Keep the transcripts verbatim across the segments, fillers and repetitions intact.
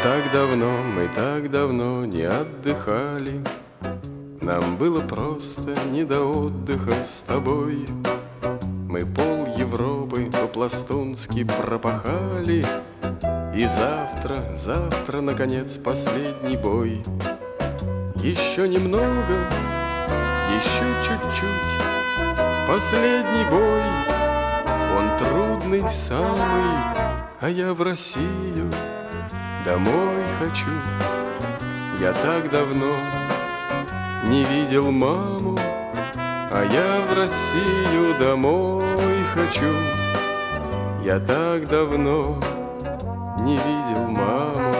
Так давно, мы так давно не отдыхали, нам было просто не до отдыха с тобой. Мы пол Европы по-пластунски пропахали, и завтра, завтра, наконец, последний бой. Еще немного, еще чуть-чуть, последний бой. Он трудный самый, а я в Россию домой хочу. Я так давно не видел маму, а я в Россию домой хочу. Я так давно не видел маму.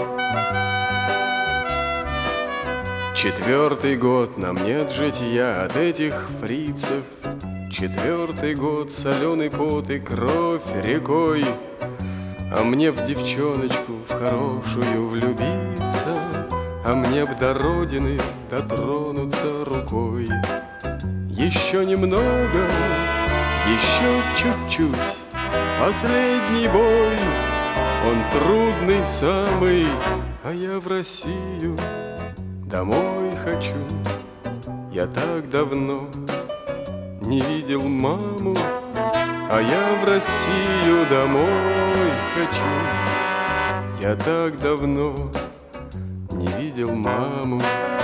Четвертый год нам нет житья от этих фрицев. Четвертый год соленый пот и кровь рекой. А мне б девчоночку в хорошую влюбиться, а мне б до родины дотронуться рукой. Еще немного, еще чуть-чуть, последний бой. Он трудный самый, а я в Россию домой хочу. Я так давно не видел маму, а я в Россию домой хочу. Я так давно не видел маму.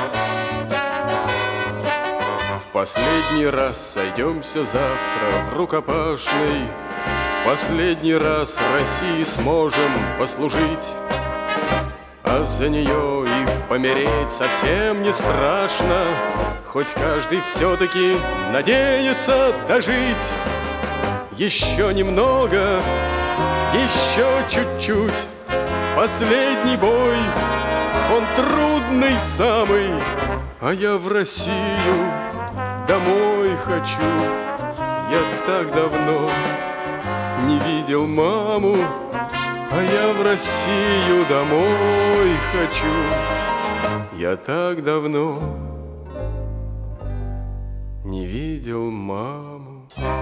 В последний раз сойдемся завтра в рукопашной. В последний раз России сможем послужить, а за нее и помереть совсем не страшно. Хоть каждый все-таки надеется дожить. Еще немного, еще чуть-чуть, последний бой. Он трудный самый, а я в Россию домой хочу. Я так давно не видел маму, а я в Россию домой хочу. Я так давно не видел маму.